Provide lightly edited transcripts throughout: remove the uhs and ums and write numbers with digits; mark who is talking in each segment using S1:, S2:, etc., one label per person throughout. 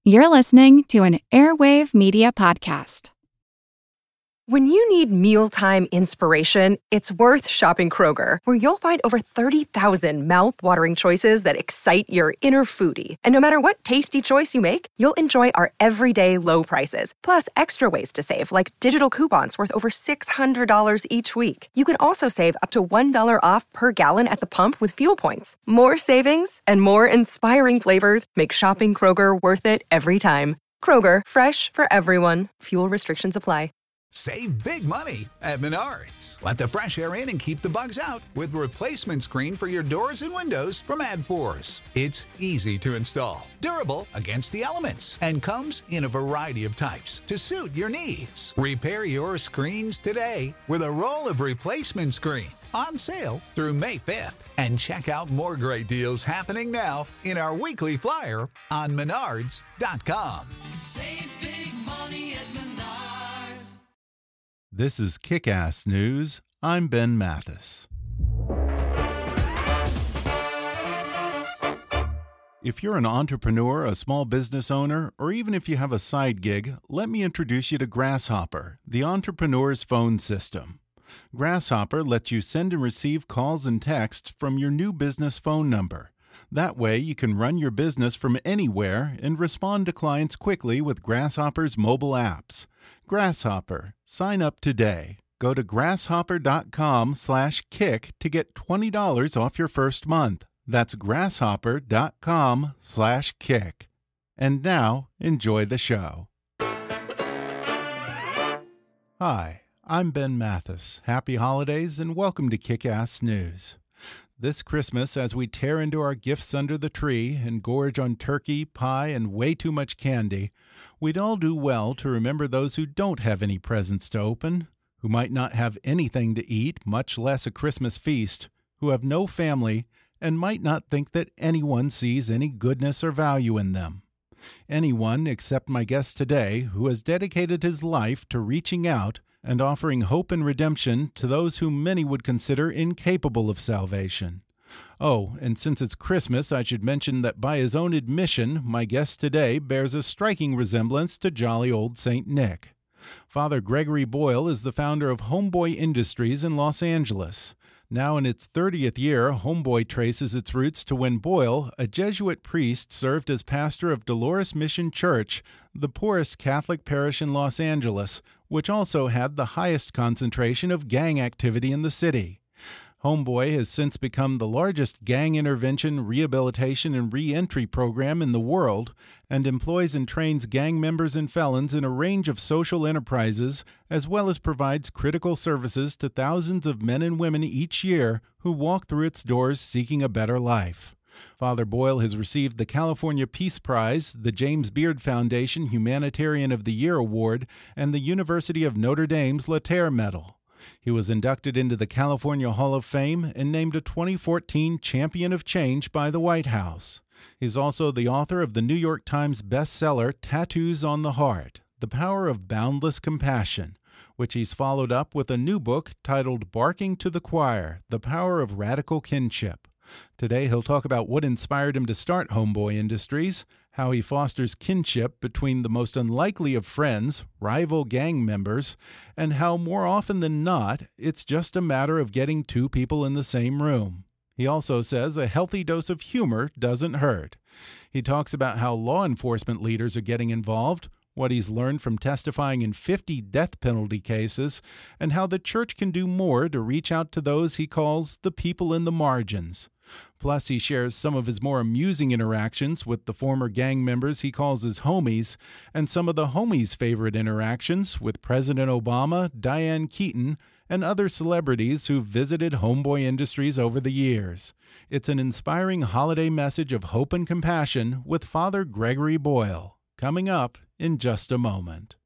S1: You're listening to an Airwave Media Podcast.
S2: When you need mealtime inspiration, it's worth shopping Kroger, where you'll find over 30,000 mouth-watering choices that excite your inner foodie. And no matter what tasty choice you make, you'll enjoy our everyday low prices, plus extra ways to save, like digital coupons worth over $600 each week. You can also save up to $1 off per gallon at the pump with fuel points. More savings and more inspiring flavors make shopping Kroger worth it every time. Kroger, fresh for everyone. Fuel restrictions apply.
S3: Save big money at Menards. Let the fresh air in and keep the bugs out with replacement screen for your doors and windows from AdForce. It's easy to install, durable against the elements, and comes in a variety of types to suit your needs. Repair your screens today with a roll of replacement screen on sale through May 5th. And check out more great deals happening now in our weekly flyer on Menards.com.
S4: Save big money at Menards.
S5: This is Kick-Ass News. I'm Ben Mathis. If you're an entrepreneur, a small business owner, or even if you have a side gig, let me introduce you to Grasshopper, the entrepreneur's phone system. Grasshopper lets you send and receive calls and texts from your new business phone number. That way, you can run your business from anywhere and respond to clients quickly with Grasshopper's mobile apps. Grasshopper. Sign up today. Go to grasshopper.com/kick to get $20 off your first month. That's grasshopper.com/kick. And now, enjoy the show. Hi, I'm Ben Mathis. Happy holidays and welcome to Kick-Ass News. This Christmas, as we tear into our gifts under the tree and gorge on turkey, pie, and way too much candy, we'd all do well to remember those who don't have any presents to open, who might not have anything to eat, much less a Christmas feast, who have no family, and might not think that anyone sees any goodness or value in them. Anyone except my guest today, who has dedicated his life to reaching out and offering hope and redemption to those whom many would consider incapable of salvation. Oh, and since it's Christmas, I should mention that by his own admission, my guest today bears a striking resemblance to jolly old St. Nick. Father Gregory Boyle is the founder of Homeboy Industries in Los Angeles. Now in its 30th year, Homeboy traces its roots to when Boyle, a Jesuit priest, served as pastor of Dolores Mission Church, the poorest Catholic parish in Los Angeles, which also had the highest concentration of gang activity in the city. Homeboy has since become the largest gang intervention, rehabilitation, and re-entry program in the world, and employs and trains gang members and felons in a range of social enterprises, as well as provides critical services to thousands of men and women each year who walk through its doors seeking a better life. Father Boyle has received the California Peace Prize, the James Beard Foundation Humanitarian of the Year Award, and the University of Notre Dame's Laterre Medal. He was inducted into the California Hall of Fame and named a 2014 Champion of Change by the White House. He's also the author of the New York Times bestseller Tattoos on the Heart, The Power of Boundless Compassion, which he's followed up with a new book titled Barking to the Choir, The Power of Radical Kinship. Today he'll talk about what inspired him to start Homeboy Industries, how he fosters kinship between the most unlikely of friends, rival gang members, and how more often than not, it's just a matter of getting two people in the same room. He also says a healthy dose of humor doesn't hurt. He talks about how law enforcement leaders are getting involved, what he's learned from testifying in 50 death penalty cases, and how the church can do more to reach out to those he calls the people in the margins. Plus, he shares some of his more amusing interactions with the former gang members he calls his homies, and some of the homies' favorite interactions with President Obama, Diane Keaton, and other celebrities who've visited Homeboy Industries over the years. It's an inspiring holiday message of hope and compassion with Father Gregory Boyle, coming up in just a moment.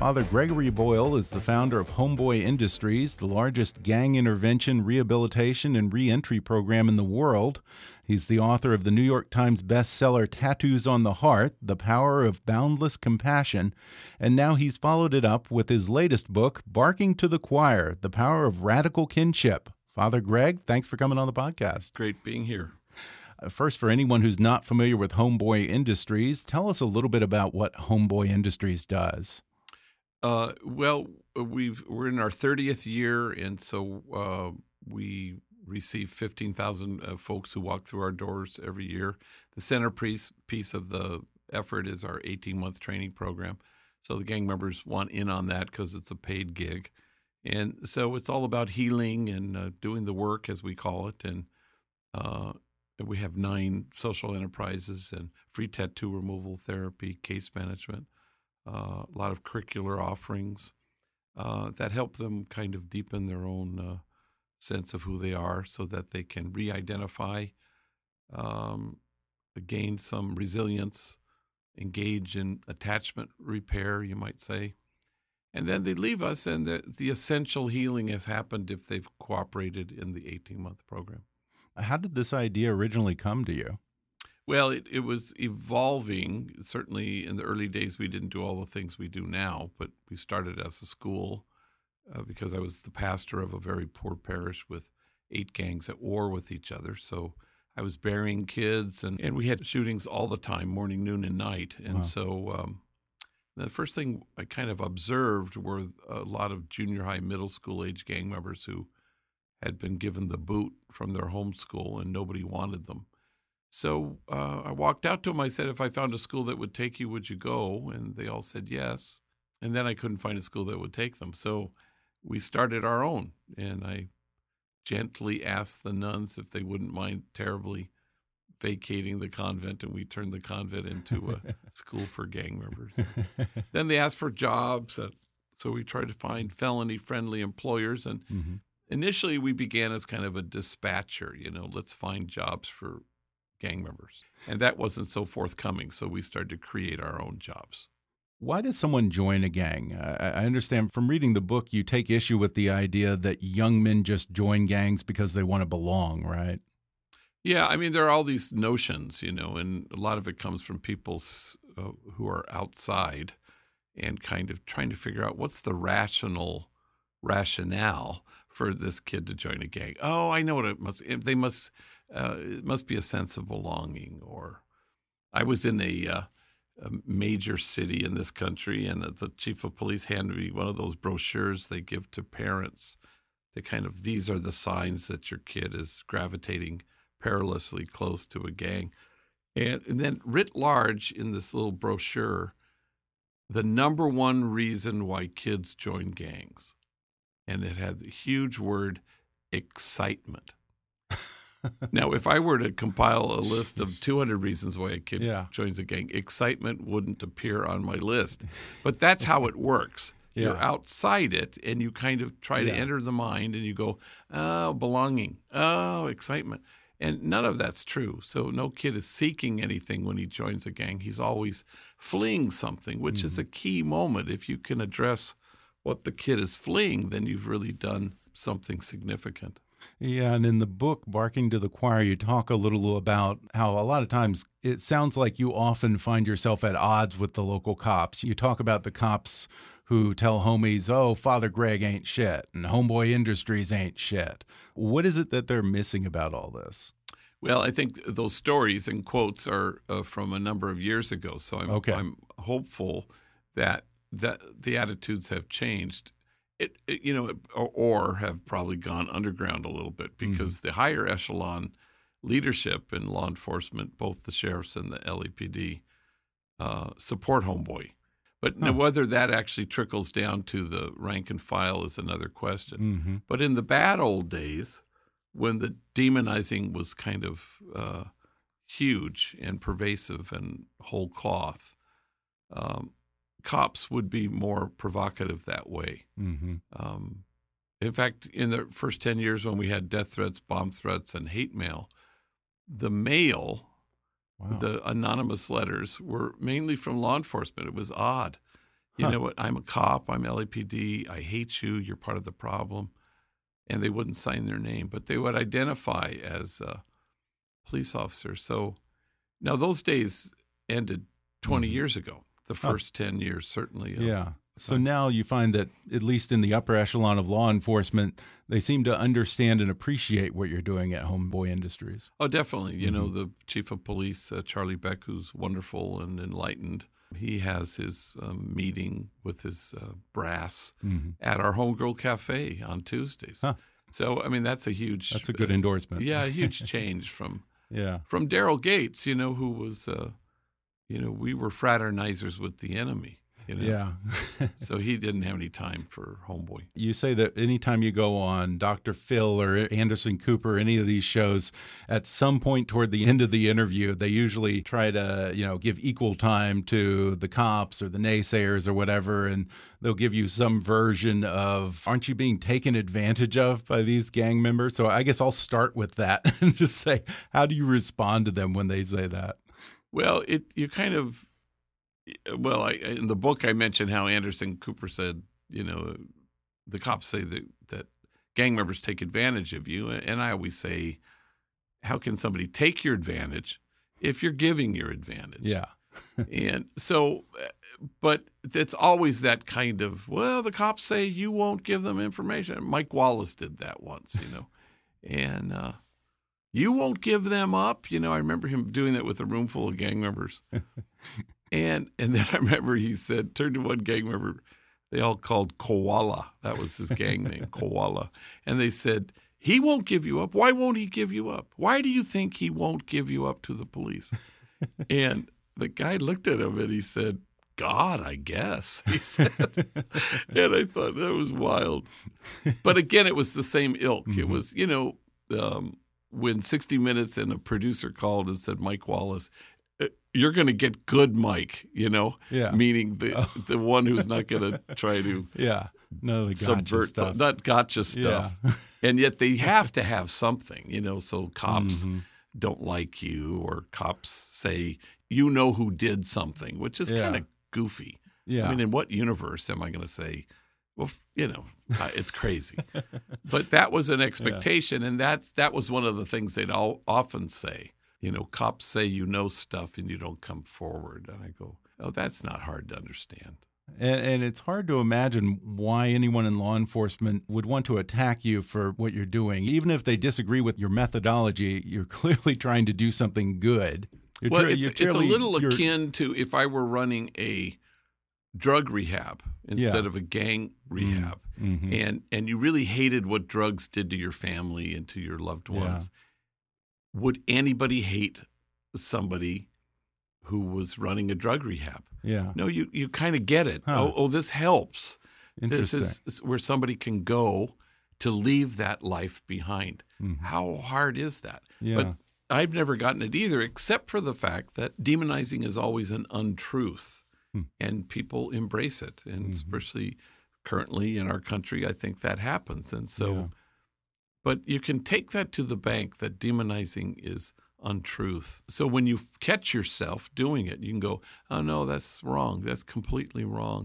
S5: Father Gregory Boyle is the founder of Homeboy Industries, the largest gang intervention, rehabilitation, and reentry program in the world. He's the author of the New York Times bestseller Tattoos on the Heart, The Power of Boundless Compassion, and now he's followed it up with his latest book, Barking to the Choir, The Power of Radical Kinship. Father Greg, thanks for coming on the podcast.
S6: Great being here.
S5: First, for anyone who's not familiar with Homeboy Industries, tell us a little bit about what Homeboy Industries does.
S6: Well, we're in our 30th year, and so we receive 15,000 folks who walk through our doors every year. The centerpiece of the effort is our 18-month training program. So the gang members want in on that because it's a paid gig. And so it's all about healing and doing the work, as we call it. And we have 9 social enterprises and free tattoo removal therapy, case management, a lot of curricular offerings that help them kind of deepen their own sense of who they are so that they can re-identify, gain some resilience, engage in attachment repair, you might say. And then they leave us, and the essential healing has happened if they've cooperated in the 18-month program.
S5: How did this idea originally come to you?
S6: Well, it was evolving. Certainly in the early days, we didn't do all the things we do now, but we started as a school because I was the pastor of a very poor parish with 8 gangs at war with each other. So I was burying kids, and we had shootings all the time, morning, noon, and night. And
S5: wow.
S6: So the first thing I kind of observed were a lot of junior high, middle school age gang members who had been given the boot from their home school, and nobody wanted them. So I walked out to them. I said, if I found a school that would take you, would you go? And they all said yes. And then I couldn't find a school that would take them. So we started our own, and I gently asked the nuns if they wouldn't mind terribly vacating the convent, and we turned the convent into a school for gang members. Then they asked for jobs, so we tried to find felony-friendly employers, and initially we began as kind of a dispatcher, let's find jobs for gang members. And that wasn't so forthcoming, so we started to create our own jobs.
S5: Why does someone join a gang? I understand from reading the book, you take issue with the idea that young men just join gangs because they want to belong, right?
S6: Yeah, I mean, there are all these notions, and a lot of it comes from people who are outside and kind of trying to figure out what's the rationale for this kid to join a gang. Oh, I know what it must. It must be a sense of belonging. Or I was in a major city in this country, and the chief of police handed me one of those brochures they give to parents to kind of, these are the signs that your kid is gravitating perilously close to a gang. And then writ large in this little brochure, the number one reason why kids join gangs. And it had the huge word, excitement. Now, if I were to compile a list of 200 reasons why a kid joins a gang, excitement wouldn't appear on my list. But that's how it works. Yeah. You're outside it, and you kind of try to enter the mind, and you go, oh, belonging, oh, excitement. And none of that's true. So no kid is seeking anything when he joins a gang. He's always fleeing something, which is a key moment. If you can address what the kid is fleeing, then you've really done something significant.
S5: Yeah, and in the book, Barking to the Choir, you talk a little about how a lot of times it sounds like you often find yourself at odds with the local cops. You talk about the cops who tell homies, oh, Father Greg ain't shit, and Homeboy Industries ain't shit. What is it that they're missing about all this?
S6: Well, I think those stories and quotes are from a number of years ago, so I'm hopeful that the attitudes have changed. Or have probably gone underground a little bit because the higher echelon leadership in law enforcement, both the sheriffs and the LAPD, support Homeboy. But whether that actually trickles down to the rank and file is another question. But in the bad old days, when the demonizing was kind of huge and pervasive and whole cloth, cops would be more provocative that way. In fact, in the first 10 years when we had death threats, bomb threats, and hate mail, the mail, the anonymous letters, were mainly from law enforcement. It was odd. You know what? I'm a cop. I'm LAPD. I hate you. You're part of the problem. And they wouldn't sign their name, but they would identify as police officers. So now those days ended 20 years ago. The first 10 years, certainly.
S5: Yeah. So now you find that, at least in the upper echelon of law enforcement, they seem to understand and appreciate what you're doing at Homeboy Industries.
S6: Oh, definitely. You know, the chief of police, Charlie Beck, who's wonderful and enlightened, he has his meeting with his brass at our Homegirl Cafe on Tuesdays.
S5: Huh.
S6: So, I mean, that's a
S5: good endorsement.
S6: Yeah, a huge change from
S5: Yeah.
S6: from Daryl Gates, you know, who was, we were fraternizers with the enemy. You know?
S5: Yeah.
S6: So he didn't have any time for Homeboy.
S5: You say that anytime you go on Dr. Phil or Anderson Cooper, any of these shows, at some point toward the end of the interview, they usually try to, give equal time to the cops or the naysayers or whatever, and they'll give you some version of, aren't you being taken advantage of by these gang members? So I guess I'll start with that and just say, how do you respond to them when they say that?
S6: Well, in the book I mentioned how Anderson Cooper said, the cops say that gang members take advantage of you. And I always say, how can somebody take your advantage if you're giving your advantage?
S5: Yeah.
S6: And so, but it's always that kind of, well, the cops say you won't give them information. Mike Wallace did that once, and you won't give them up. I remember him doing that with a room full of gang members. And then I remember he said, turned to one gang member, they all called Koala. That was his gang name, Koala. And they said, he won't give you up. Why won't he give you up? Why do you think he won't give you up to the police? And the guy looked at him and he said, God, I guess, he said. And I thought that was wild. But again, it was the same ilk. It was, when 60 Minutes and a producer called and said, Mike Wallace, you're going to get good Mike, meaning the one who's not going to try to
S5: the
S6: subvert
S5: stuff.
S6: Not gotcha stuff.
S5: Yeah.
S6: And yet they have to have something, so cops don't like you, or cops say, who did something, which is kind of goofy.
S5: Yeah.
S6: I mean, in what universe am I going to say, well, it's crazy. But that was an expectation, and that was one of the things they'd often say. Cops say stuff and you don't come forward. And I go, oh, that's not hard to understand.
S5: And it's hard to imagine why anyone in law enforcement would want to attack you for what you're doing. Even if they disagree with your methodology, you're clearly trying to do something good.
S6: It's a little akin to if I were running a drug rehab instead of a gang rehab, and you really hated what drugs did to your family and to your loved ones. Would anybody hate somebody who was running a drug rehab?
S5: Yeah.
S6: No, you kind of get it.
S5: Huh.
S6: Oh, this helps. This
S5: Interesting.
S6: is where somebody can go to leave that life behind. How hard is that?
S5: Yeah.
S6: But I've never gotten it either, except for the fact that demonizing is always an untruth, and people embrace it. And especially currently in our country, I think that happens. And so...
S5: Yeah.
S6: But you can take that to the bank, that demonizing is untruth. So when you catch yourself doing it, you can go, oh, no, that's wrong. That's completely wrong.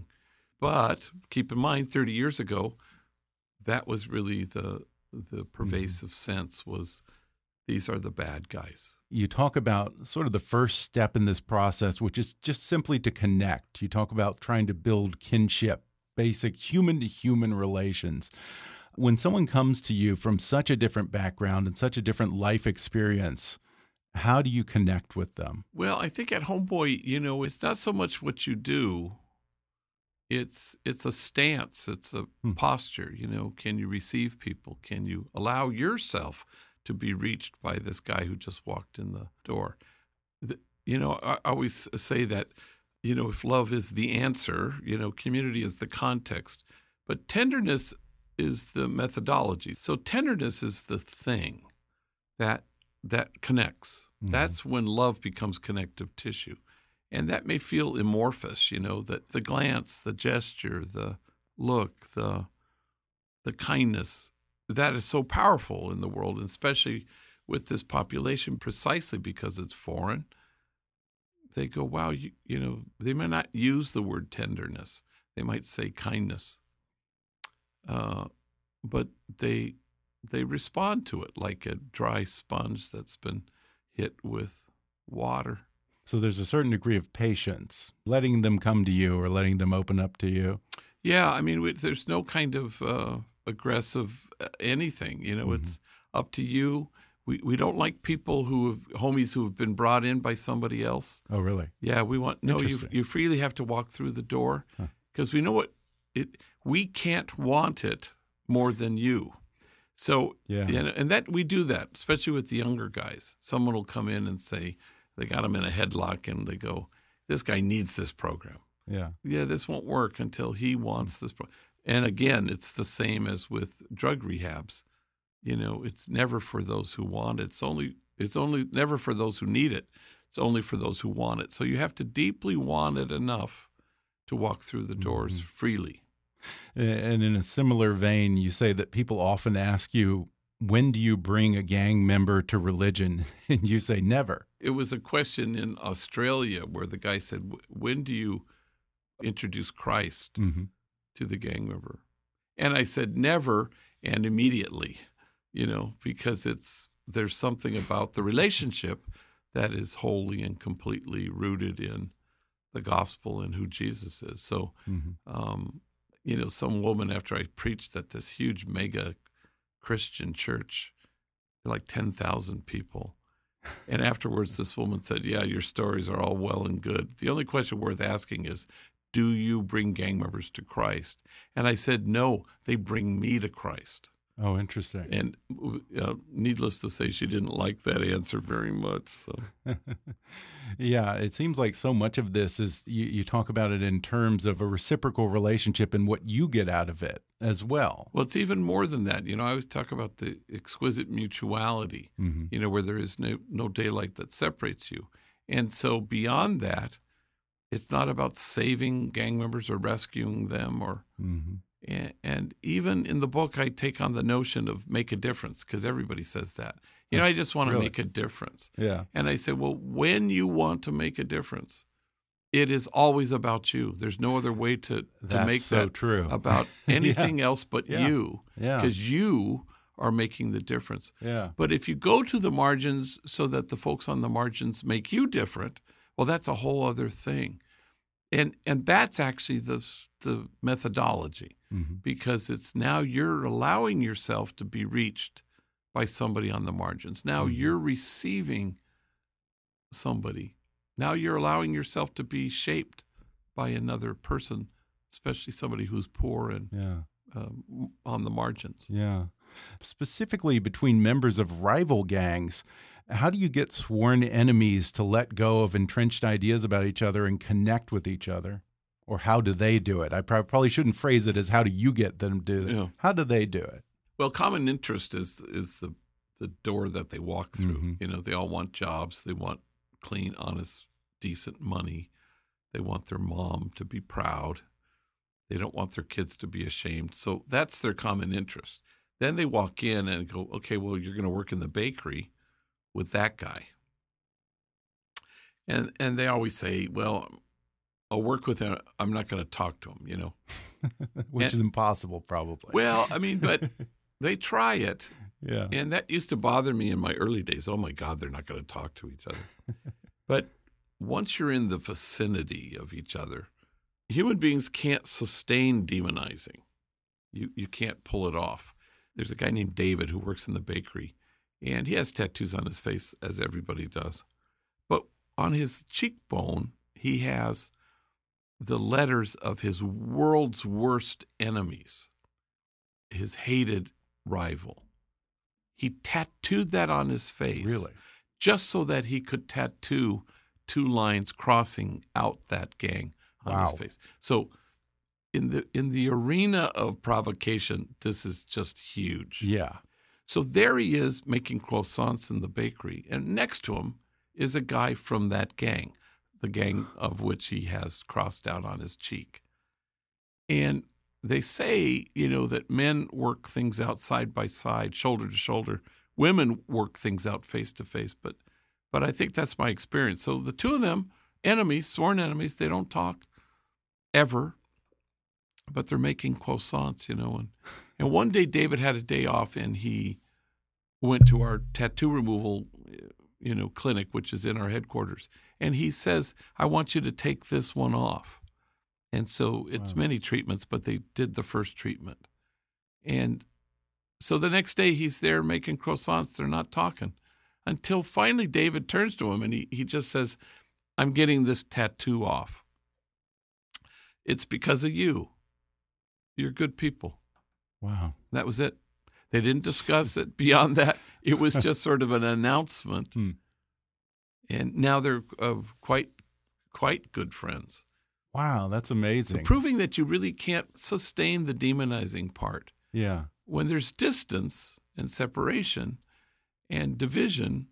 S6: But keep in mind, 30 years ago, that was really the pervasive sense was these are the bad guys.
S5: You talk about sort of the first step in this process, which is just simply to connect. You talk about trying to build kinship, basic human-to-human relations. When someone comes to you from such a different background and such a different life experience, how do you connect with them?
S6: Well, I think at Homeboy, it's not so much what you do. It's a stance. It's a posture. Can you receive people? Can you allow yourself to be reached by this guy who just walked in the door? I always say that, if love is the answer, community is the context. But tenderness is the methodology. So tenderness is the thing that connects. That's when love becomes connective tissue. And that may feel amorphous, that the glance, the gesture, the look, the kindness, that is so powerful in the world, and especially with this population, precisely because it's foreign. They go, wow, they may not use the word tenderness. they might say kindness, but they respond to it like a dry sponge that's been hit with water.
S5: So there's a certain degree of patience, letting them come to you or letting them open up to you.
S6: Yeah, I mean, there's no kind of aggressive anything. It's up to you. We don't like people homies who have been brought in by somebody else.
S5: Oh, really?
S6: Yeah, you freely have to walk through the door because we know we can't want it more than you. So, and that we do that, especially with the younger guys. Someone will come in and say they got them in a headlock and they go, this guy needs this program.
S5: Yeah,
S6: this won't work until he wants this program. And again, it's the same as with drug rehabs. It's never for those who want it. It's only never for those who need it. It's only for those who want it. So you have to deeply want it enough to walk through the doors freely.
S5: And in a similar vein, you say that people often ask you, when do you bring a gang member to religion? And you say never.
S6: It was a question in Australia where the guy said, when do you introduce Christ to the gang member? And I said never and immediately. Because there's something about the relationship that is wholly and completely rooted in the gospel and who Jesus is. So, some woman, after I preached at this huge mega Christian church, like 10,000 people, and afterwards this woman said, yeah, your stories are all well and good. The only question worth asking is, do you bring gang members to Christ? And I said, no, they bring me to Christ.
S5: Oh, interesting.
S6: And needless to say, she didn't like that answer very much. So.
S5: Yeah, it seems like so much of this is you talk about it in terms of a reciprocal relationship and what you get out of it as well.
S6: Well, it's even more than that. I always talk about the exquisite mutuality, where there is no daylight that separates you. And so beyond that, it's not about saving gang members or rescuing them or and even in the book, I take on the notion of make a difference because everybody says that. I just want to make a difference.
S5: Yeah.
S6: And I say, well, when you want to make a difference, it is always about you. There's no other way to make that
S5: true.
S6: About anything else but you
S5: because
S6: you are making the difference.
S5: Yeah.
S6: But if you go to the margins so that the folks on the margins make you different, well, that's a whole other thing. And that's actually the methodology because it's now you're allowing yourself to be reached by somebody on the margins. Now you're receiving somebody. Now you're allowing yourself to be shaped by another person, especially somebody who's poor and on the margins.
S5: Yeah. Specifically between members of rival gangs, how do you get sworn enemies to let go of entrenched ideas about each other and connect with each other? Or how do they do it? I probably shouldn't phrase it as how do you get them to do it. Yeah. How do they do it?
S6: Well, common interest is the door that they walk through. They all want jobs. They want clean, honest, decent money. They want their mom to be proud. They don't want their kids to be ashamed. So that's their common interest. Then they walk in and go, okay, well, you're going to work in the bakery with that guy. And they always say, well, I'll work with him. I'm not going to talk to him,
S5: Which is impossible, probably.
S6: Well, I mean, but they try it.
S5: Yeah.
S6: And that used to bother me in my early days. Oh, my God, they're not going to talk to each other. But once you're in the vicinity of each other, human beings can't sustain demonizing. You can't pull it off. There's a guy named David who works in the bakery, and he has tattoos on his face, as everybody does. But on his cheekbone, he has the letters of his world's worst enemies, his hated rival. He tattooed that on his face.
S5: Really?
S6: Just so that he could tattoo 2 lines crossing out that gang on his face. So in the arena of provocation, this is just huge.
S5: Yeah.
S6: So there he is making croissants in the bakery, and next to him is a guy from that gang, the gang of which he has crossed out on his cheek. And they say, that men work things out side by side, shoulder to shoulder. Women work things out face to face, but I think that's my experience. So the two of them, enemies, sworn enemies, they don't talk ever. but they're making croissants, And one day David had a day off, and he went to our tattoo removal, clinic, which is in our headquarters. And he says, I want you to take this one off. And so it's many treatments, but they did the first treatment. And so the next day he's there making croissants. They're not talking until finally David turns to him and he just says, I'm getting this tattoo off. It's because of you. You're good people.
S5: Wow.
S6: That was it. They didn't discuss it beyond that. It was just sort of an announcement. And now they're quite good friends.
S5: Wow, that's amazing.
S6: So proving that you really can't sustain the demonizing part.
S5: Yeah.
S6: When there's distance and separation and division,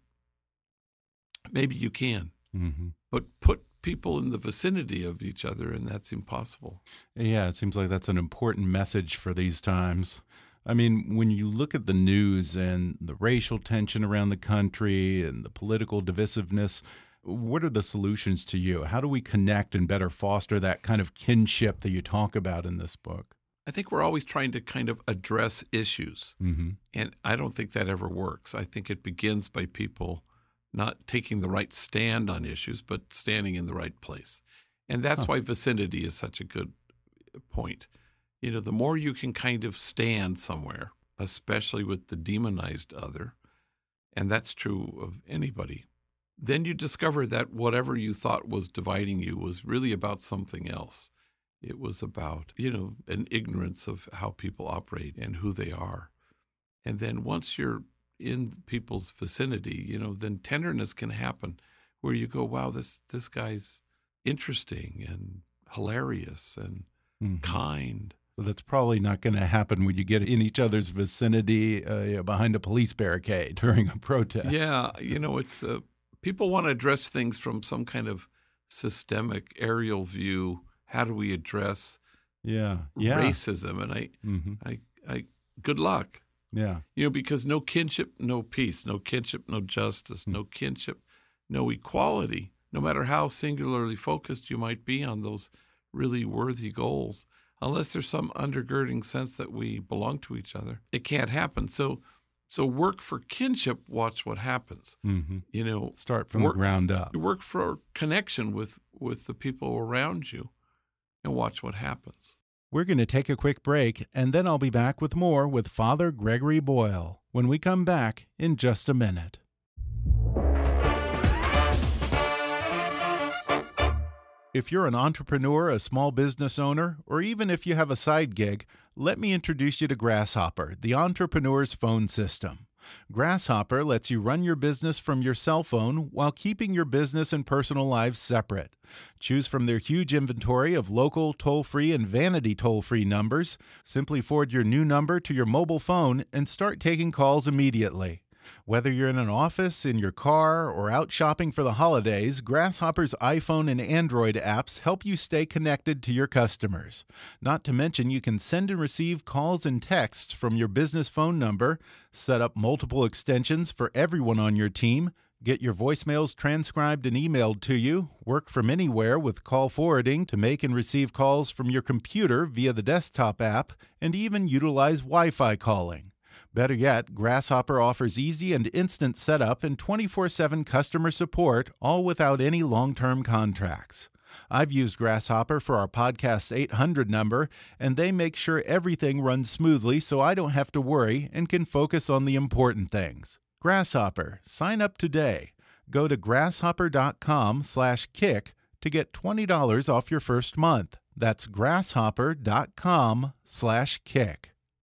S6: maybe you can.
S5: Mm-hmm.
S6: But put people in the vicinity of each other, and that's impossible.
S5: Yeah, it seems like that's an important message for these times. I mean, when you look at the news and the racial tension around the country and the political divisiveness, what are the solutions to you? How do we connect and better foster that kind of kinship that you talk about in this book?
S6: I think we're always trying to kind of address issues, and I don't think that ever works. I think it begins by people not taking the right stand on issues, but standing in the right place. And that's why vicinity is such a good point. The more you can kind of stand somewhere, especially with the demonized other, and that's true of anybody, then you discover that whatever you thought was dividing you was really about something else. It was about, an ignorance of how people operate and who they are. And then once you're in people's vicinity, then tenderness can happen where you go, wow, this guy's interesting and hilarious and kind.
S5: Well, that's probably not going to happen when you get in each other's vicinity behind a police barricade during a protest.
S6: Yeah, it's people want to address things from some kind of systemic aerial view. How do we address racism? And I good luck.
S5: Yeah.
S6: Because no kinship, no peace, no kinship, no justice, no kinship, no equality, no matter how singularly focused you might be on those really worthy goals, unless there's some undergirding sense that we belong to each other, it can't happen. So work for kinship, watch what happens.
S5: Start from the ground up.
S6: Work for connection with the people around you and watch what happens.
S5: We're going to take a quick break, and then I'll be back with more with Father Gregory Boyle when we come back in just a minute. If you're an entrepreneur, a small business owner, or even if you have a side gig, let me introduce you to Grasshopper, the entrepreneur's phone system. Grasshopper lets you run your business from your cell phone while keeping your business and personal lives separate. Choose from their huge inventory of local, toll-free, and vanity toll-free numbers. Simply forward your new number to your mobile phone and start taking calls immediately. Whether you're in an office, in your car, or out shopping for the holidays, Grasshopper's iPhone and Android apps help you stay connected to your customers. Not to mention, you can send and receive calls and texts from your business phone number, set up multiple extensions for everyone on your team, get your voicemails transcribed and emailed to you, work from anywhere with call forwarding to make and receive calls from your computer via the desktop app, and even utilize Wi-Fi calling. Better yet, Grasshopper offers easy and instant setup and 24/7 customer support, all without any long-term contracts. I've used Grasshopper for our Podcast 800 number, and they make sure everything runs smoothly so I don't have to worry and can focus on the important things. Grasshopper, sign up today. Go to grasshopper.com/kick to get $20 off your first month. That's grasshopper.com/kick.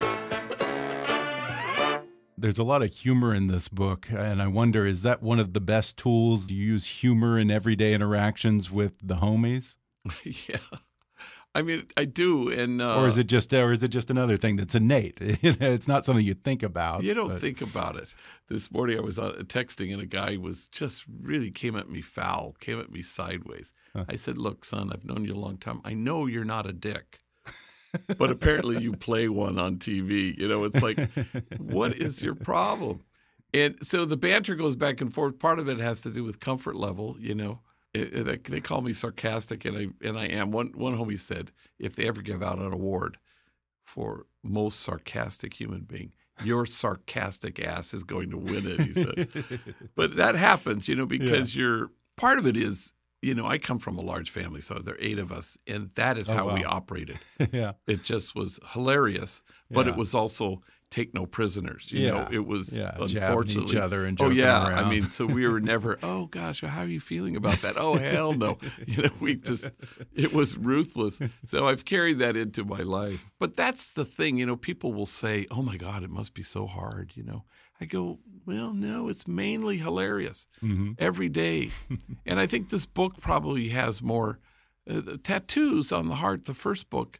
S5: There's a lot of humor in this book, and I wonder, is that one of the best tools? Do you use humor in everyday interactions with the homies?
S6: Yeah. I mean, I do. And
S5: or is it just another thing that's innate? It's not something you think about.
S6: You don't think about it. This morning I was texting, and a guy was just really came at me foul, came at me sideways. I said, look, son, I've known you a long time. I know you're not a dick. But apparently you play one on TV. It's like, what is your problem? And so the banter goes back and forth. Part of it has to do with comfort level, they call me sarcastic, and I am. One homie said, if they ever give out an award for most sarcastic human being, your sarcastic ass is going to win it, he said. But that happens, because you're part of it is, I come from a large family, so there are 8 of us, and that is how we operated.
S5: Yeah.
S6: It just was hilarious, but it was also take no prisoners. It was unfortunately
S5: each other and
S6: oh
S5: joking
S6: yeah,
S5: around.
S6: I mean, so we were never. Oh gosh, how are you feeling about that? Oh hell no, it was ruthless. So I've carried that into my life. But that's the thing, people will say, "Oh my God, it must be so hard." I go, well, no, it's mainly hilarious every day. And I think this book probably has more tattoos on the heart. The first book,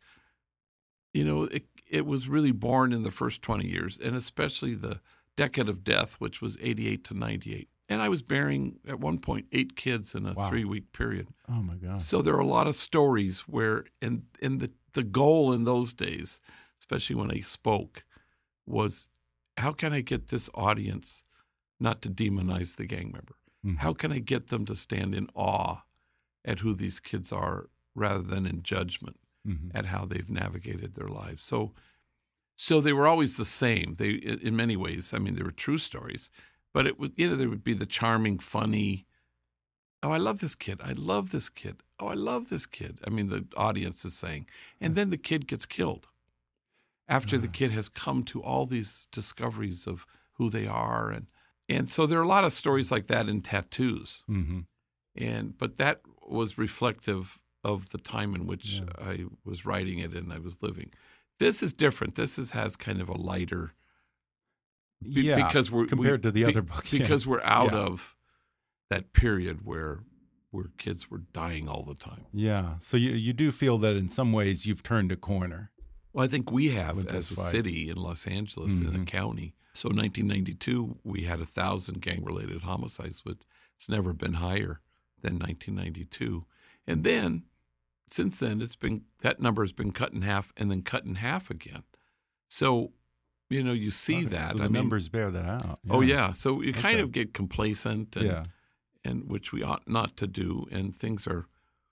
S6: it was really born in the first 20 years, and especially the decade of death, which was 88 to 98. And I was bearing, at one point, 8 kids in a 3-week period.
S5: Oh, my God.
S6: So there are a lot of stories where, and the goal in those days, especially when I spoke, was how can I get this audience not to demonize the gang member? Mm-hmm. How can I get them to stand in awe at who these kids are rather than in judgment at how they've navigated their lives? So they were always the same. They, in many ways, I mean, they were true stories, but it was, there would be the charming, funny, oh, I love this kid. I love this kid. Oh, I love this kid. I mean, the audience is saying, and then the kid gets killed after the kid has come to all these discoveries of who they are. And so there are a lot of stories like that in Tattoos. But that was reflective of the time in which I was writing it and I was living. This is different. This has kind of a lighter, because we're
S5: compared to the other book,
S6: because we're out of that period where kids were dying all the time.
S5: Yeah. So you do feel that in some ways you've turned a corner.
S6: Well, I think we have as a city in Los Angeles, in the county. So 1992, we had 1,000 gang-related homicides, but it's never been higher than 1992. And then, since then, that number has been cut in half and then cut in half again. So, you see that.
S5: So the numbers bear that out. Yeah.
S6: Oh, yeah. So you kind of get complacent, and which we ought not to do, and things are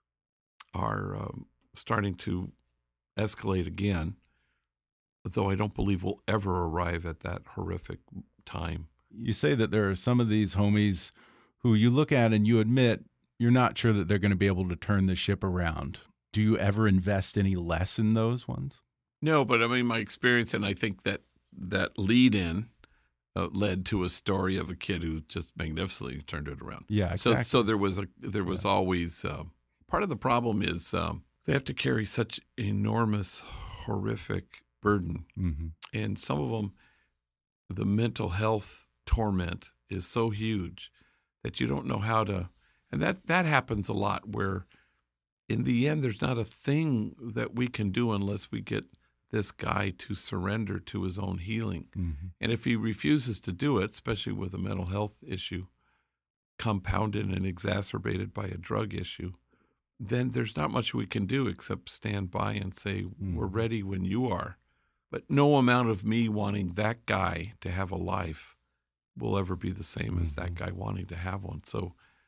S6: starting to escalate again, though I don't believe we'll ever arrive at that horrific time.
S5: You say that there are some of these homies who you look at and you admit you're not sure that they're going to be able to turn the ship around. Do you ever invest any less in those ones?
S6: No, but I mean, my experience, and I think that lead-in led to a story of a kid who just magnificently turned it around.
S5: Yeah, exactly.
S6: So there was always part of the problem is they have to carry such enormous, horrific burden. And some of them, the mental health torment is so huge that you don't know how to, and that happens a lot where in the end there's not a thing that we can do unless we get this guy to surrender to his own healing. And if he refuses to do it, especially with a mental health issue compounded and exacerbated by a drug issue, then there's not much we can do except stand by and say, we're ready when you are. But no amount of me wanting that guy to have a life will ever be the same as that guy wanting to have one. So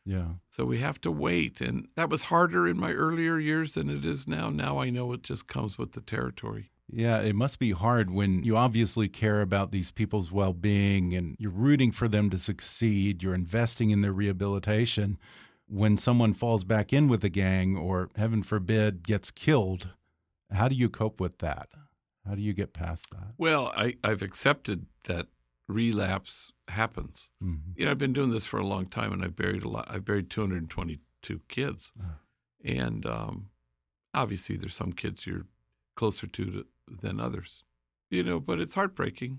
S6: we have to wait. And that was harder in my earlier years than it is now. Now I know it just comes with the territory.
S5: Yeah, it must be hard when you obviously care about these people's well-being and you're rooting for them to succeed. You're investing in their rehabilitation. When someone falls back in with a gang or, heaven forbid, gets killed, how do you cope with that? How do you get past that? Well,
S6: I've accepted that relapse happens. I've been doing this for a long time, and I've buried a lot. I've buried 222 kids. And obviously there's some kids you're closer to than others, but it's heartbreaking,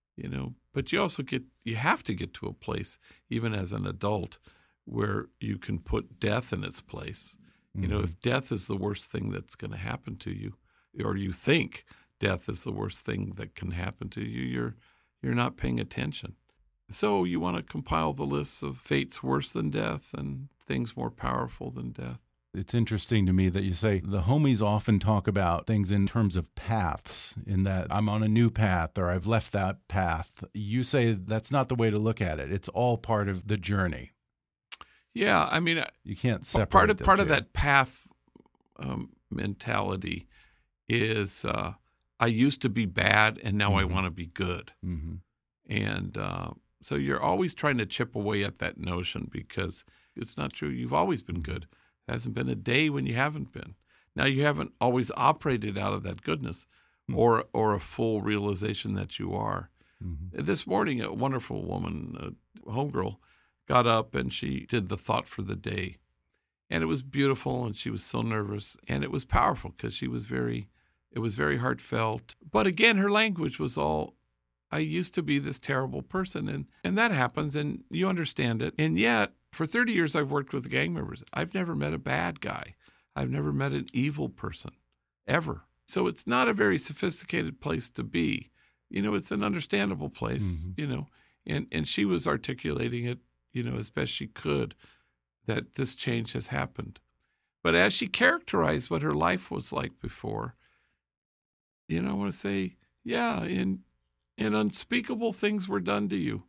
S6: but you have to get to a place, even as an adult, where you can put death in its place. If death is the worst thing that's going to happen to you, or you think death is the worst thing that can happen to you, you're not paying attention. So you want to compile the lists of fates worse than death and things more powerful than death.
S5: It's interesting to me that you say the homies often talk about things in terms of paths, in that I'm on a new path or I've left that path. You say that's not the way to look at it. It's all part of the journey.
S6: Yeah, I mean,
S5: You can't separate
S6: part
S5: the
S6: of
S5: two.
S6: that path mentality is I used to be bad and now I want to be good.
S5: Mm-hmm.
S6: And so you're always trying to chip away at that notion because it's not true. You've always been good. There hasn't been a day when you haven't been. Now, you haven't always operated out of that goodness or a full realization that you are.
S5: Mm-hmm.
S6: This morning, a wonderful woman, a homegirl, got up and she did the thought for the day. And it was beautiful, and she was so nervous. And it was powerful because it was very heartfelt. But again, her language was all, I used to be this terrible person. And that happens, and you understand it. And yet, for 30 years, I've worked with gang members. I've never met a bad guy. I've never met an evil person, ever. So it's not a very sophisticated place to be. It's an understandable place, And she was articulating it, as best she could, that this change has happened. But as she characterized what her life was like before, I want to say, yeah, and unspeakable things were done to you,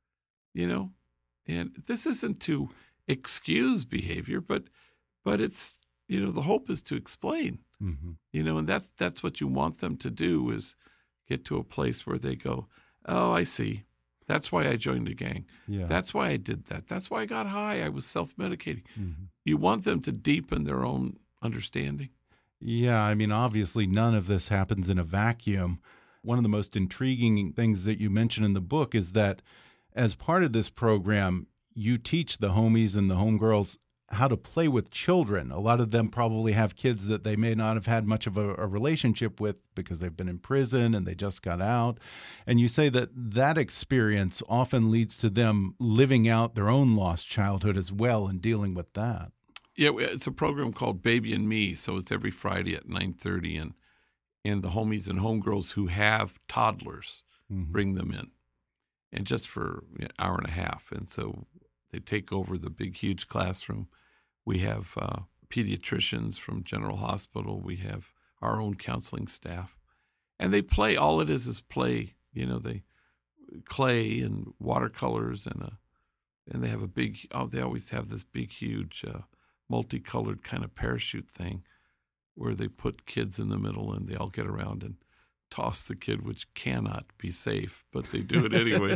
S6: And this isn't to excuse behavior, but it's, the hope is to explain, and that's what you want them to do is get to a place where they go, oh, I see. That's why I joined a gang.
S5: Yeah.
S6: That's why I did that. That's why I got high. I was self-medicating.
S5: Mm-hmm.
S6: You want them to deepen their own understanding.
S5: Yeah, I mean, obviously none of this happens in a vacuum. One of the most intriguing things that you mention in the book is that as part of this program, you teach the homies and the homegirls how to play with children. A lot of them probably have kids that they may not have had much of a relationship with because they've been in prison and they just got out. And you say that that experience often leads to them living out their own lost childhood as well and dealing with that.
S6: Yeah, it's a program called Baby and Me, so it's every Friday at 9:30, and the homies and homegirls who have toddlers bring them in, and just for an hour and a half. And so they take over the big, huge classroom. We have pediatricians from General Hospital. We have our own counseling staff. And they play. All it is play. They clay and watercolors and they have they always have this big, huge multicolored kind of parachute thing where they put kids in the middle and they all get around and toss the kid, which cannot be safe, but they do it anyway.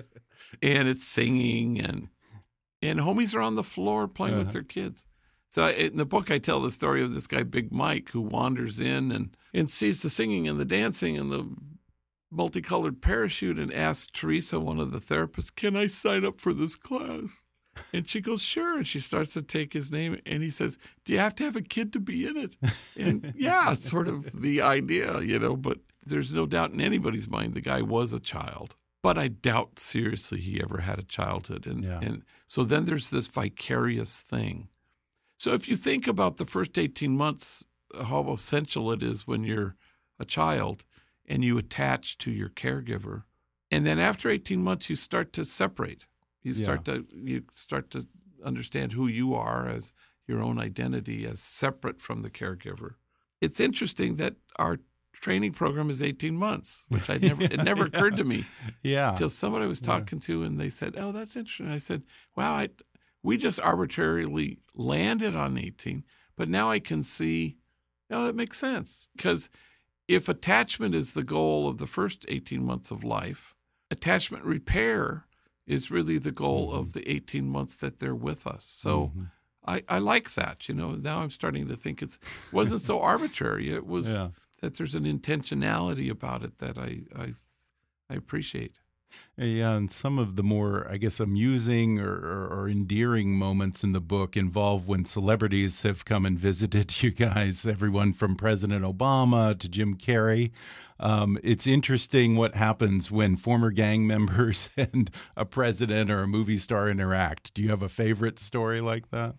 S6: And it's singing and homies are on the floor playing with their kids. So in the book, I tell the story of this guy, Big Mike, who wanders in and sees the singing and the dancing and the multicolored parachute and asks Teresa, one of the therapists, can I sign up for this class? And she goes, sure. And she starts to take his name. And he says, do you have to have a kid to be in it? And yeah, sort of the idea, but there's no doubt in anybody's mind the guy was a child. But I doubt seriously he ever had a childhood. And so then there's this vicarious thing. So if you think about the first 18 months, how essential it is when you're a child and you attach to your caregiver. And then after 18 months, you start to separate. You start to understand who you are as your own identity as separate from the caregiver. It's interesting that our training program is 18 months, which it never occurred to me.
S5: Yeah.
S6: Until somebody I was talking to and they said, oh, that's interesting. I said, wow, we just arbitrarily landed on 18, but now I can see, that makes sense. Because if attachment is the goal of the first 18 months of life, attachment repair is really the goal of the 18 months that they're with us. So I like that. Now I'm starting to think it wasn't so arbitrary. It was that there's an intentionality about it that I appreciate.
S5: Yeah, and some of the more, I guess, amusing or endearing moments in the book involve when celebrities have come and visited you guys, everyone from President Obama to Jim Carrey. It's interesting what happens when former gang members and a president or a movie star interact. Do you have a favorite story like that?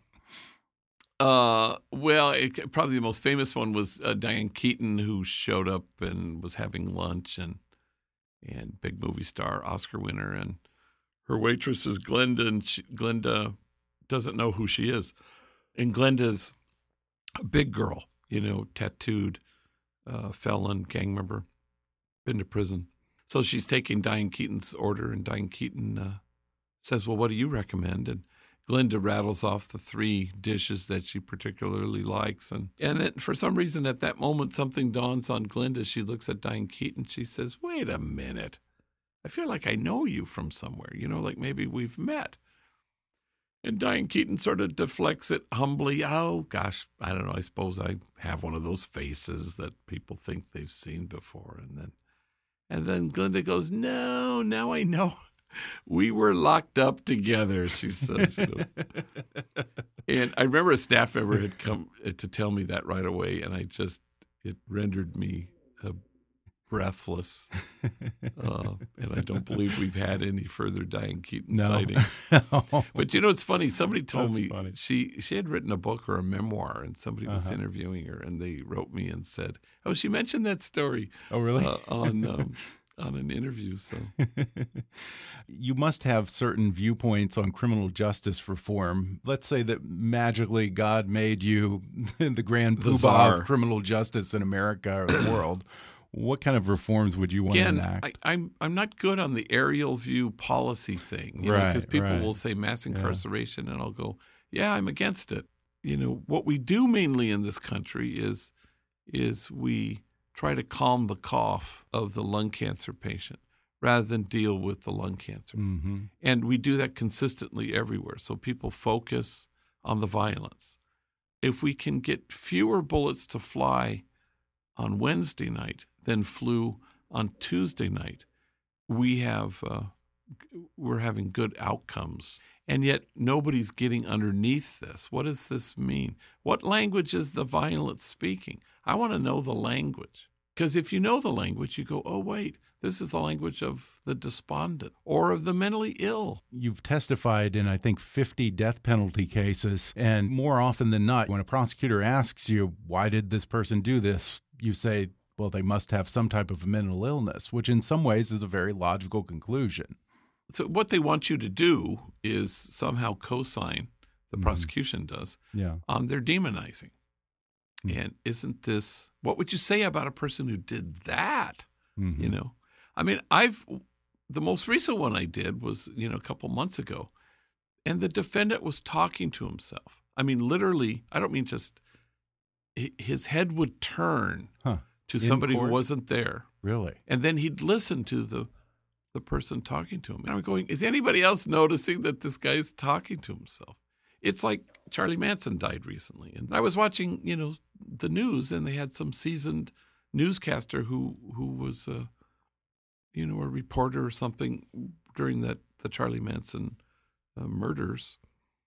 S6: Probably the most famous one was Diane Keaton, who showed up and was having lunch and big movie star, Oscar winner, and her waitress is Glenda, and Glenda doesn't know who she is. And Glenda's a big girl, tattooed, felon, gang member, been to prison. So she's taking Diane Keaton's order, and Diane Keaton says, well, what do you recommend? And Glinda rattles off the 3 dishes that she particularly likes. And for some reason, at that moment, something dawns on Glinda. She looks at Diane Keaton. She says, wait a minute. I feel like I know you from somewhere, like maybe we've met. And Diane Keaton sort of deflects it humbly. Oh, gosh, I don't know. I suppose I have one of those faces that people think they've seen before. And then Glinda goes, no, now I know. We were locked up together, she says. And I remember a staff member had come to tell me that right away, and it rendered me breathless. And I don't believe we've had any further Diane Keaton sightings. But it's funny. Somebody told me she had written a book or a memoir, and somebody was interviewing her, and they wrote me and said, "Oh, she mentioned that story."
S5: Oh, really?
S6: On an interview. So
S5: you must have certain viewpoints on criminal justice reform. Let's say that magically God made you the grand poobah of criminal justice in America or the world. What kind of reforms would you want to enact?
S6: I'm not good on the aerial view policy thing, because people will say mass incarceration, and I'll go, yeah, I'm against it. What we do mainly in this country is we try to calm the cough of the lung cancer patient rather than deal with the lung cancer. Mm-hmm. And we do that consistently everywhere. So people focus on the violence. If we can get fewer bullets to fly on Wednesday night than flew on Tuesday night, we're having good outcomes. And yet nobody's getting underneath this. What does this mean? What language is the violence speaking? I want to know the language. Because if you know the language, you go, oh, wait, this is the language of the despondent or of the mentally ill.
S5: You've testified in, I think, 50 death penalty cases. And more often than not, when a prosecutor asks you, why did this person do this? You say, well, they must have some type of mental illness, which in some ways is a very logical conclusion.
S6: So what they want you to do is somehow co-sign, the prosecution does, on their demonizing. And isn't this, what would you say about a person who did that? I mean, the most recent one I did was, a couple months ago, and the defendant was talking to himself. I mean, literally, I don't mean just, his head would turn to somebody who wasn't there.
S5: Really?
S6: And then he'd listen to the person talking to him. And I'm going, is anybody else noticing that this guy's talking to himself? It's like Charlie Manson died recently. And I was watching, the news, and they had some seasoned newscaster who was, a reporter or something during the Charlie Manson murders.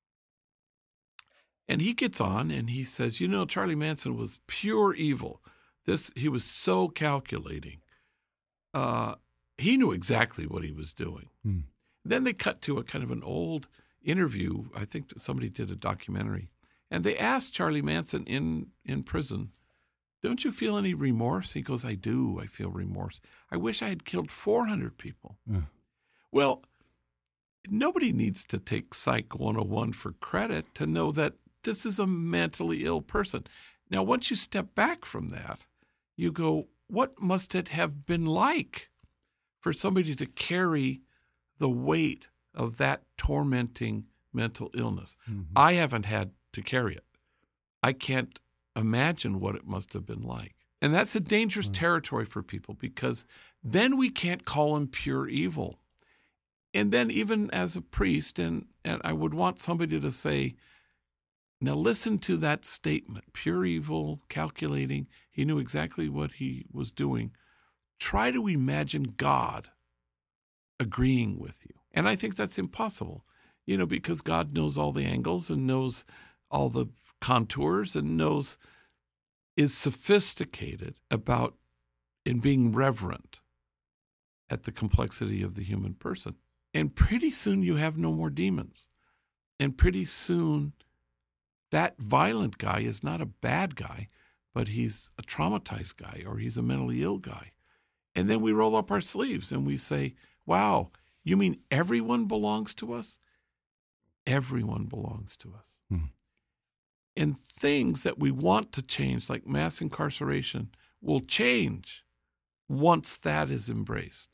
S6: And he gets on and he says, Charlie Manson was pure evil. He was so calculating. He knew exactly what he was doing. Then they cut to a kind of an old interview. I think that somebody did a documentary. And they asked Charlie Manson in prison, don't you feel any remorse? He goes, I do. I feel remorse. I wish I had killed 400 people. Well, nobody needs to take Psych 101 for credit to know that this is a mentally ill person. Now, once you step back from that, you go, what must it have been like for somebody to carry the weight of that tormenting mental illness? I haven't had to carry it. I can't imagine what it must have been like. And that's a dangerous territory for people, because then we can't call him pure evil. And then even as a priest, and I would want somebody to say, now listen to that statement, pure evil, calculating, he knew exactly what he was doing. Try to imagine God agreeing with you. And I think that's impossible, because God knows all the angles and knows all the contours and is sophisticated about in being reverent at the complexity of the human person. And pretty soon you have no more demons. And pretty soon that violent guy is not a bad guy, but he's a traumatized guy, or he's a mentally ill guy. And then we roll up our sleeves and we say, wow, you mean everyone belongs to us? Everyone belongs to us. And things that we want to change, like mass incarceration, will change once that is embraced.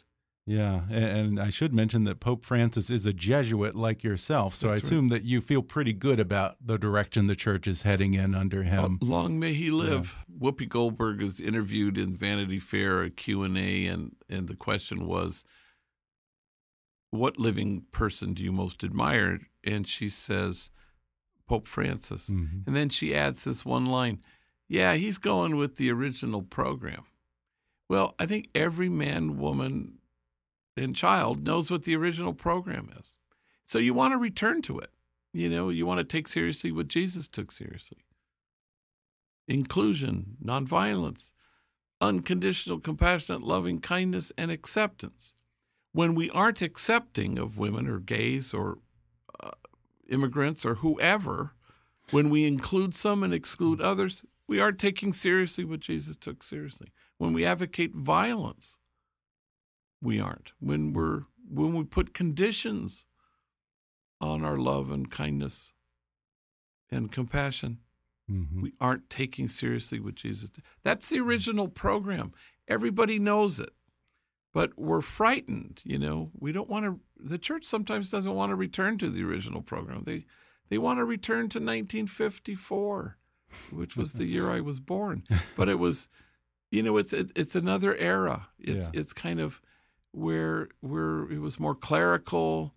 S5: Yeah, and I should mention that Pope Francis is a Jesuit like yourself, so I assume that you feel pretty good about the direction the church is heading in under him.
S6: Long may he live. Yeah. Whoopi Goldberg is interviewed in Vanity Fair, a Q&A, and the question was, what living person do you most admire? And she says, Pope Francis. Mm-hmm. And then she adds this one line, yeah, he's going with the original program. Well, I think every man, woman, and child knows what the original program is. So you want to return to it. You want to take seriously what Jesus took seriously. Inclusion, nonviolence, unconditional, compassionate, loving kindness, and acceptance. When we aren't accepting of women or gays or immigrants or whoever, when we include some and exclude others, we aren't taking seriously what Jesus took seriously. When we advocate violence, we aren't. When we put conditions on our love and kindness and compassion, we aren't taking seriously what Jesus did. That's the original program. Everybody knows it, but we're frightened. We don't want to. The church sometimes doesn't want to return to the original program. They want to return to 1954, which was the year I was born. But it was, it's another era. It's kind of where it was more clerical.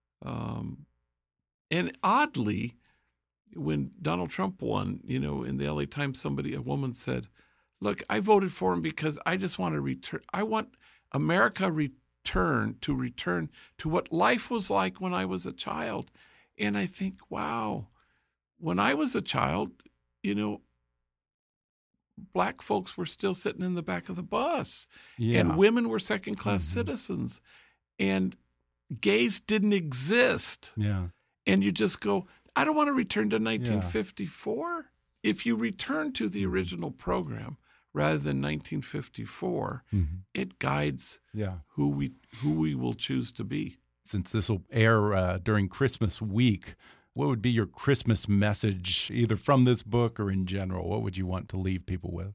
S6: And oddly, when Donald Trump won, in the LA Times, a woman said, look, I voted for him because I just want to return. I want America return to what life was like when I was a child. And I think, wow, when I was a child, Black folks were still sitting in the back of the bus, and women were second-class citizens, and gays didn't exist. Yeah, and you just go, I don't want to return to 1954. If you return to the original program rather than 1954, it guides who we will choose to be.
S5: Since this will air during Christmas week, what would be your Christmas message, either from this book or in general? What would you want to leave people with?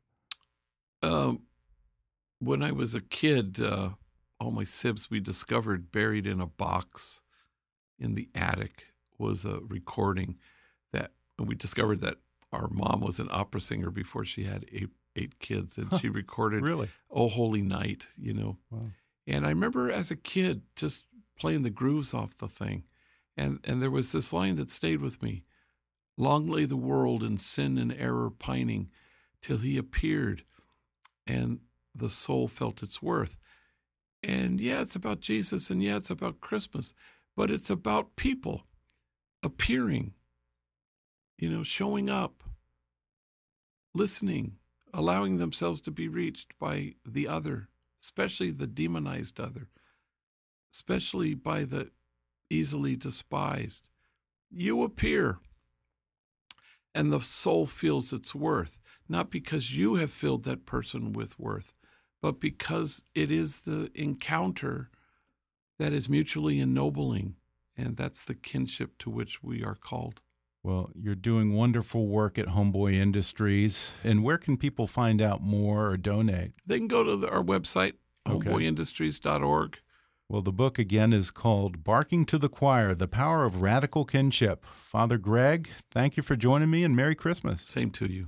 S6: When I was a kid, all my sibs we discovered buried in a box in the attic was a recording and we discovered that our mom was an opera singer before she had eight kids, and she recorded
S5: really?
S6: "Oh Holy Night," Wow. And I remember as a kid just playing the grooves off the thing. And there was this line that stayed with me. Long lay the world in sin and error pining, till he appeared, and the soul felt its worth. And it's about Jesus, and it's about Christmas, but it's about people appearing, showing up, listening, allowing themselves to be reached by the other, especially the demonized other, especially by the easily despised. You appear, and the soul feels its worth, not because you have filled that person with worth, but because it is the encounter that is mutually ennobling, and that's the kinship to which we are called.
S5: Well, you're doing wonderful work at Homeboy Industries, and where can people find out more or donate?
S6: They can go to our website, homeboyindustries.org.
S5: Well, the book, again, is called Barking to the Choir, The Power of Radical Kinship. Father Greg, thank you for joining me, and Merry Christmas.
S6: Same to you.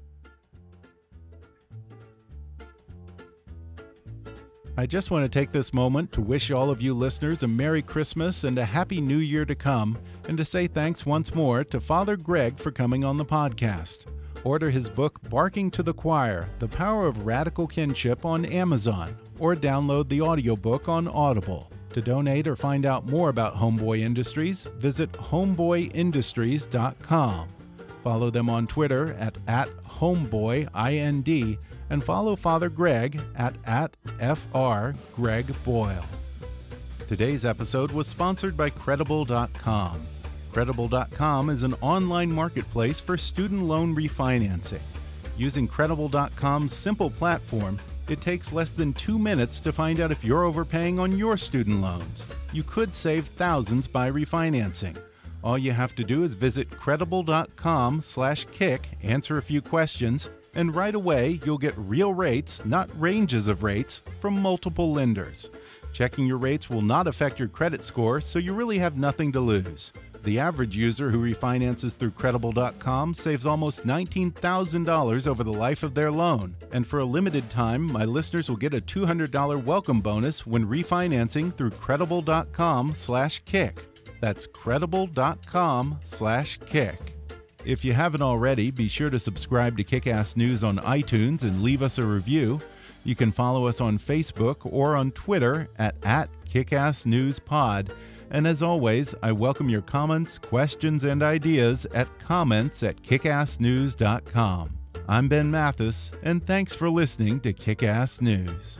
S5: I just want to take this moment to wish all of you listeners a Merry Christmas and a Happy New Year to come, and to say thanks once more to Father Greg for coming on the podcast. Order his book, Barking to the Choir, The Power of Radical Kinship, on Amazon, or download the audiobook on Audible. To donate or find out more about Homeboy Industries, visit homeboyindustries.com. Follow them on Twitter at @homeboyind, and follow Father Greg at @FR Greg Boyle. Today's episode was sponsored by Credible.com. Credible.com is an online marketplace for student loan refinancing. Using Credible.com's simple platform, it takes less than 2 minutes to find out if you're overpaying on your student loans. You could save thousands by refinancing. All you have to do is visit Credible.com/kick, answer a few questions, and right away you'll get real rates, not ranges of rates, from multiple lenders. Checking your rates will not affect your credit score, so you really have nothing to lose. The average user who refinances through Credible.com saves almost $19,000 over the life of their loan. And for a limited time, my listeners will get a $200 welcome bonus when refinancing through Credible.com/kick. That's Credible.com/kick. If you haven't already, be sure to subscribe to Kick-Ass News on iTunes and leave us a review. You can follow us on Facebook or on Twitter at @KickassNewsPod. And as always, I welcome your comments, questions, and ideas at comments@kickassnews.com. I'm Ben Mathis, and thanks for listening to Kick-Ass News.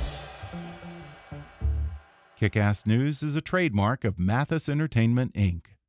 S5: Kick-Ass News is a trademark of Mathis Entertainment, Inc.